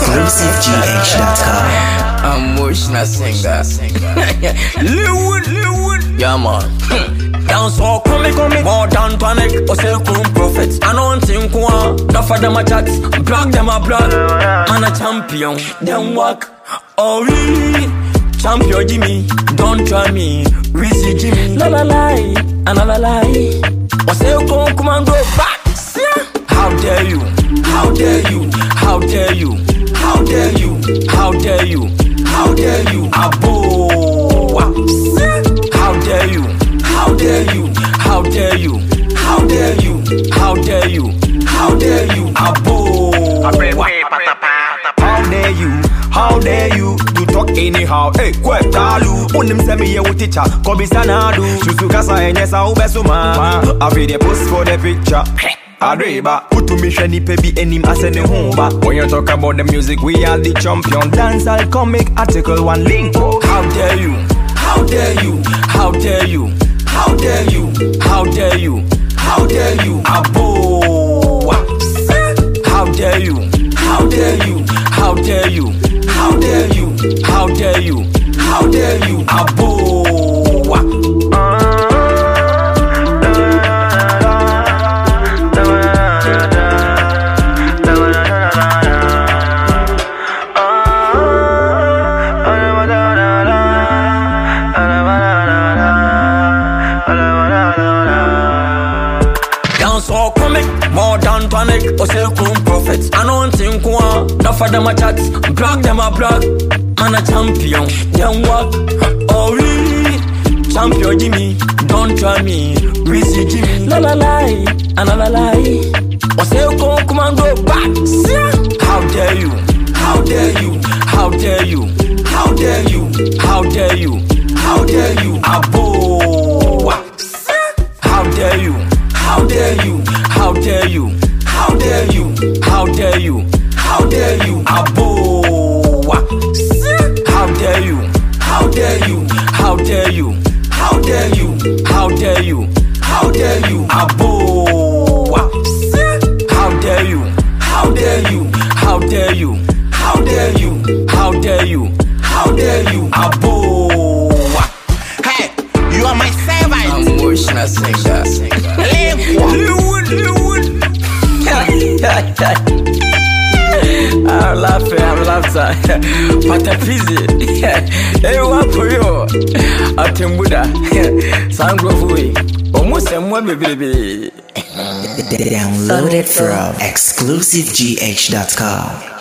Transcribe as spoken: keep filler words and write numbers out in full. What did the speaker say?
exclusive G H dot com. Emotional singer. Lewood, Lewood. Yeah, man. Dance all come, come, more than tonic. Or say, come prophets. I don't think one. Enough of them a chat. Block them a block. Man a champion. Them walk. Oh, really? Champion Jimmy. Don't try me. Rizzy Jimmy. La la lie. Another lie. Or say, come, come and go back. How dare you? How dare you? How dare you? How dare you? How dare you? How dare you? Abo. How dare you? How dare you? How dare you? How dare you? How dare you? How dare you? Abo. How dare you? How dare you? You talk anyhow? Hey, kwe talu. Unim se mi ye uticha. Kobi sanadu. Susu kasa enyesa ubesuma. I feel the post for the picture. Areba, put me shiny baby enim asene humba. When you talk about the music, we are the champion. Dance I'll comic article one link. How dare you? How dare you? How dare you? How dare you? How dare you? How dare you? Abo. How dare you? How dare you? How dare you? How dare you? How dare you? How dare you? Abo. So comic, more than panic, or say come prophets. I don't think one, enough of them a chat, block them a block. Man a champion, young walk. Oh really? Champion Jimmy, don't try me. Rizzy Jimmy, la la lie, another lie. Or say come, come and go back. How dare you? How dare you? How dare you? How dare you? How dare you? How dare you? Abo. How dare you? How dare you? How dare you? How dare you? How dare you? How dare you? Abo. How dare you? How dare you? How dare you? How dare you? How dare you? How dare you? Abo. How dare you? How dare you? How dare you? How dare you? How dare you? How dare you? Abo. Hey, you are my servant. Emotional singer. I'm laughing, I'm laughing. But I'm busy. Hey, what for you? I'm Timbuda. Sangrofui. Almost a one baby. Download it from exclusive G H dot com.